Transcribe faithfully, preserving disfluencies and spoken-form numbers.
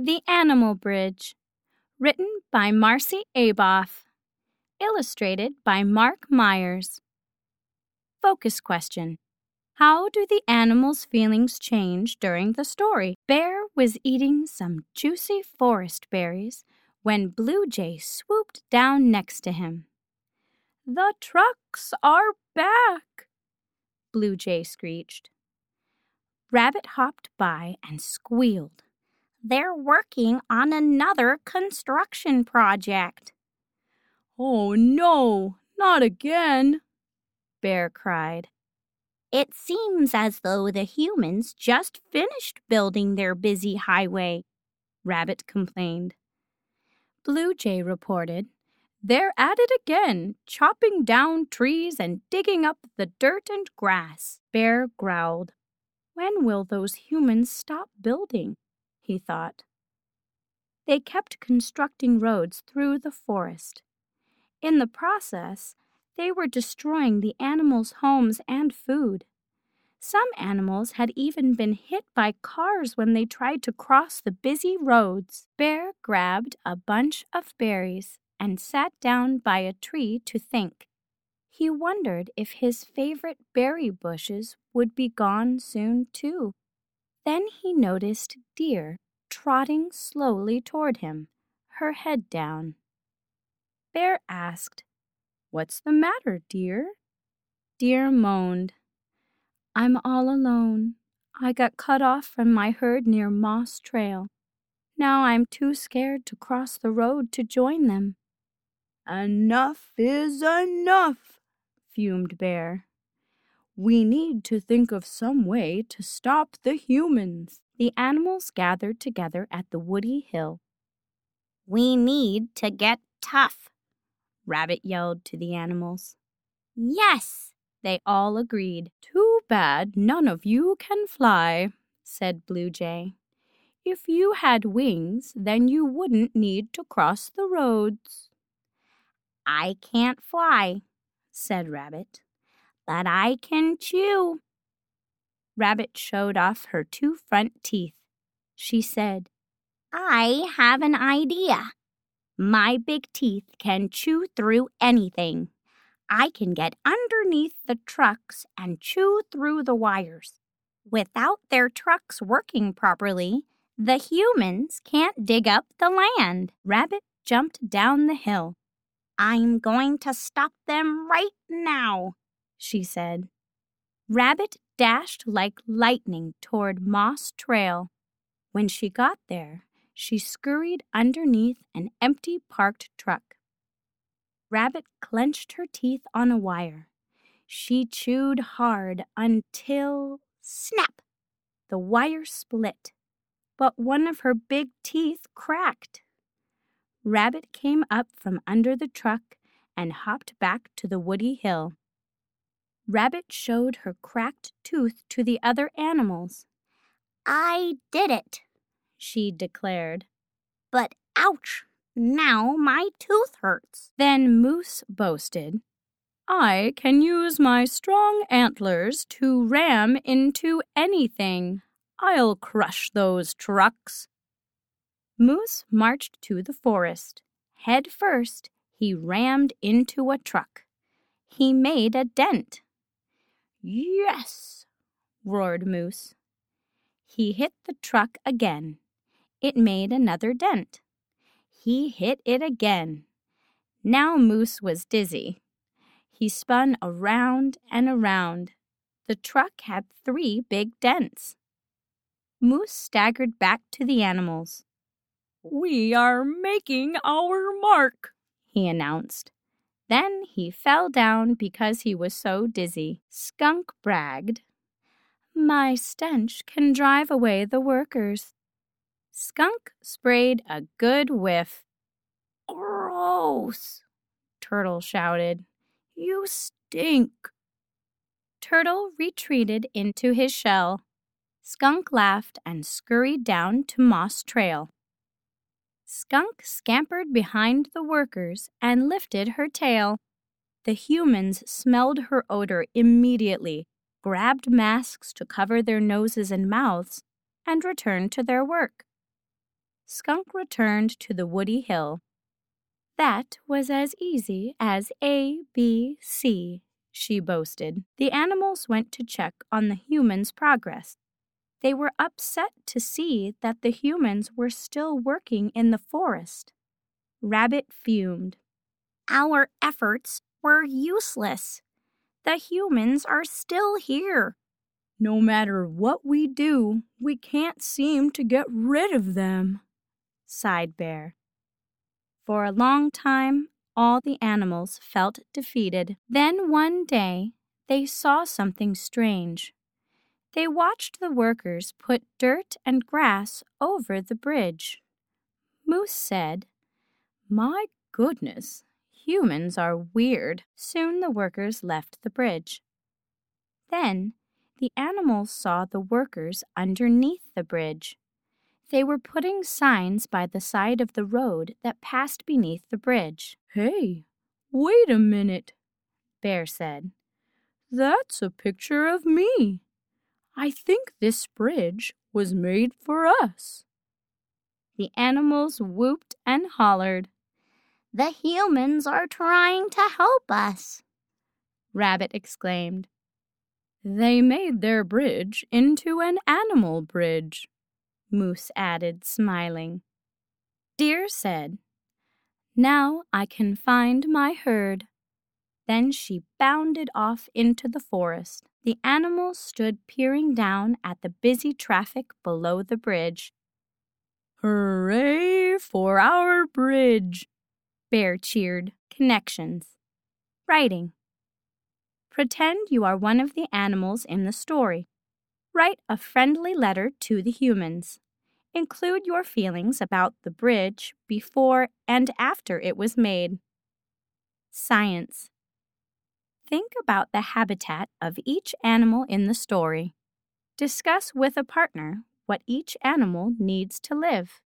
The Animal Bridge, written by Marcy Aboff, illustrated by Mark Myers. Focus question. How do the animals' feelings change during the story? Bear was eating some juicy forest berries when Blue Jay swooped down next to him. "The trucks are back!" Blue Jay screeched. Rabbit hopped by and squealed. "They're working on another construction project." "Oh no, not again!" Bear cried. "It seems as though the humans just finished building their busy highway," Rabbit complained. Blue Jay reported, "They're at it again, chopping down trees and digging up the dirt and grass." Bear growled. "When will those humans stop building?" he thought. They kept constructing roads through the forest. In the process, they were destroying the animals' homes and food. Some animals had even been hit by cars when they tried to cross the busy roads. Bear grabbed a bunch of berries and sat down by a tree to think. He wondered if his favorite berry bushes would be gone soon, too. Then he noticed Deer trotting slowly toward him, her head down. Bear asked, "What's the matter, Deer?" Deer moaned, "I'm all alone. I got cut off from my herd near Moss Trail. Now I'm too scared to cross the road to join them." "Enough is enough," fumed Bear. "We need to think of some way to stop the humans." The animals gathered together at the woody hill. "We need to get tough," Rabbit yelled to the animals. "Yes," they all agreed. "Too bad none of you can fly," said Blue Jay. "If you had wings, then you wouldn't need to cross the roads." "I can't fly," said Rabbit, "but I can chew." Rabbit showed off her two front teeth. She said, "I have an idea. My big teeth can chew through anything. I can get underneath the trucks and chew through the wires. Without their trucks working properly, the humans can't dig up the land." Rabbit jumped down the hill. "I'm going to stop them right now," she said. Rabbit dashed like lightning toward Moss Trail. When she got there, she scurried underneath an empty parked truck. Rabbit clenched her teeth on a wire. She chewed hard until, snap! The wire split, but one of her big teeth cracked. Rabbit came up from under the truck and hopped back to the woody hill. Rabbit showed her cracked tooth to the other animals. "I did it," she declared. "But ouch! Now my tooth hurts." Then Moose boasted, "I can use my strong antlers to ram into anything. I'll crush those trucks." Moose marched to the forest. Head first, he rammed into a truck. He made a dent. "Yes!" roared Moose. He hit the truck again. It made another dent. He hit it again. Now Moose was dizzy. He spun around and around. The truck had three big dents. Moose staggered back to the animals. "We are making our mark," he announced. Then he fell down because he was so dizzy. Skunk bragged, "My stench can drive away the workers." Skunk sprayed a good whiff. "Gross!" Turtle shouted. "You stink!" Turtle retreated into his shell. Skunk laughed and scurried down to Moss Trail. Skunk scampered behind the workers and lifted her tail. The humans smelled her odor immediately, grabbed masks to cover their noses and mouths, and returned to their work. Skunk returned to the woody hill. That was as easy as A, B, C, she boasted. The animals went to check on the humans' progress. They were upset to see that the humans were still working in the forest. Rabbit fumed. Our efforts were useless. The humans are still here. No matter what we do, we can't seem to get rid of them, sighed Bear. For a long time, all the animals felt defeated. Then one day, they saw something strange. They watched the workers put dirt and grass over the bridge. Moose said, "My goodness, humans are weird." Soon the workers left the bridge. Then the animals saw the workers underneath the bridge. They were putting signs by the side of the road that passed beneath the bridge. "Hey, wait a minute," Bear said. "That's a picture of me. I think this bridge was made for us." The animals whooped and hollered. "The humans are trying to help us," Rabbit exclaimed. "They made their bridge into an animal bridge," Moose added, smiling. Deer said, "Now I can find my herd." Then she bounded off into the forest. The animals stood peering down at the busy traffic below the bridge. "Hooray for our bridge!" Bear cheered. Connections. Writing. Pretend you are one of the animals in the story. Write a friendly letter to the humans. Include your feelings about the bridge before and after it was made. Science. Think about the habitat of each animal in the story. Discuss with a partner what each animal needs to live.